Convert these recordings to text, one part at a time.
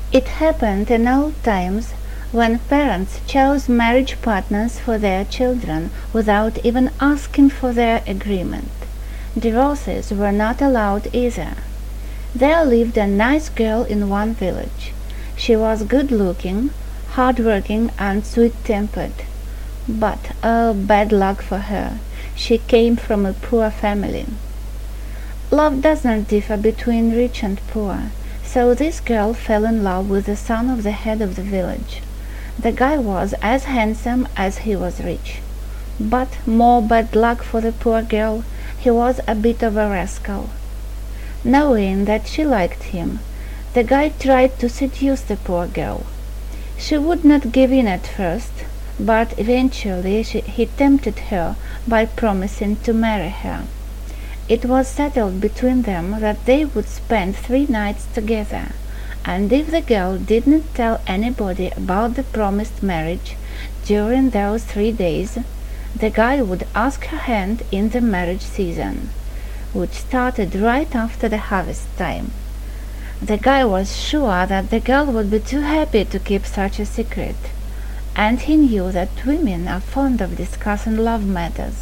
It happened in old times when parents chose marriage partners for their children without even asking for their agreement. Divorces were not allowed either. There lived a nice girl in one village. She was good-looking, hard-working, and sweet-tempered. But, oh, bad luck for her, she came from a poor family. Love does not differ between rich and poor, so this girl fell in love with the son of the head of the village. The guy was as handsome as he was rich. But, more bad luck for the poor girl, he was a bit of a rascal. Knowing that she liked him, the guy tried to seduce the poor girl. She would not give in at first, but eventually he tempted her by promising to marry her. It was settled between them that they would spend 3 nights together, and if the girl did not tell anybody about the promised marriage during those 3 days, the guy would ask her hand in the marriage season, which started right after the harvest time. The guy was sure that the girl would be too happy to keep such a secret, and he knew that women are fond of discussing love matters.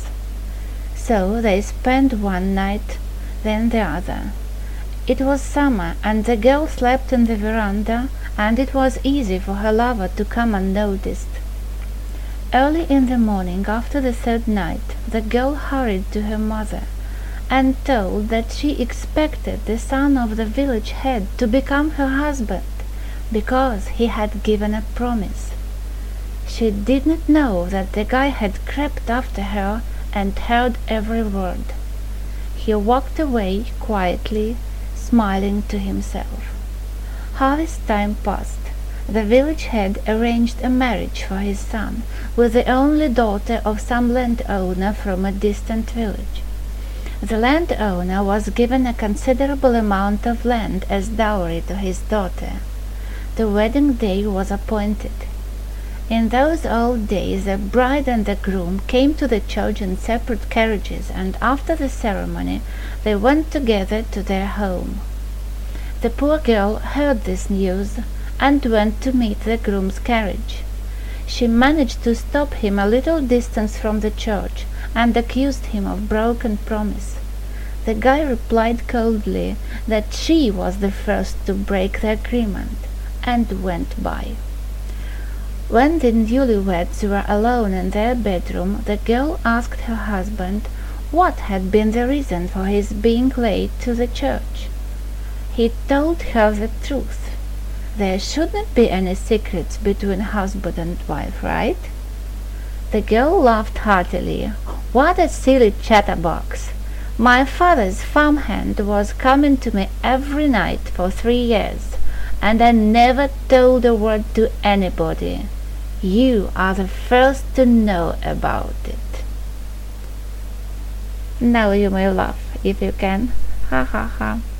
So they spent one night, then the other. It was summer, and the girl slept in the veranda, and it was easy for her lover to come unnoticed. Early in the morning after the 3rd night, the girl hurried to her mother and told that she expected the son of the village head to become her husband, because he had given a promise. She did not know that the guy had crept after her and heard every word. He walked away quietly, smiling to himself. Harvest time passed. The village head arranged a marriage for his son with the only daughter of some landowner from a distant village. The landowner was given a considerable amount of land as dowry to his daughter. The wedding day was appointed. In those old days the bride and the groom came to the church in separate carriages, and after the ceremony they went together to their home. The poor girl heard this news and went to meet the groom's carriage. She managed to stop him a little distance from the church and accused him of broken promise. The guy replied coldly that she was the first to break the agreement, and went by. When the newlyweds were alone in their bedroom, the girl asked her husband what had been the reason for his being late to the church. He told her the truth. There shouldn't be any secrets between husband and wife, right? The girl laughed heartily. What a silly chatterbox! My father's farmhand was coming to me every night for 3 years, and I never told a word to anybody. You are the first to know about it. Now you may laugh if you can. Ha ha ha.